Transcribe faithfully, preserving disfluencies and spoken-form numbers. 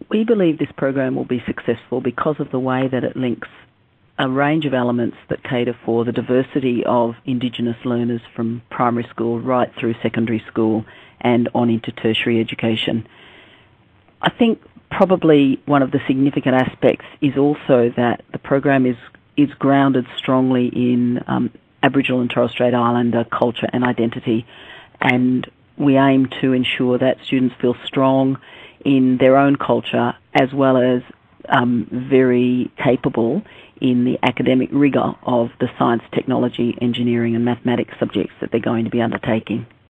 We believe this program will be successful because of the way that it links a range of elements that cater for the diversity of Indigenous learners from primary school right through secondary school and on into tertiary education. I think probably one of the significant aspects is also that the program is, is grounded strongly in um, Aboriginal and Torres Strait Islander culture and identity, and we aim to ensure that students feel strong in their own culture as well as um, very capable in the academic rigour of the science, technology, engineering and mathematics subjects that they're going to be undertaking.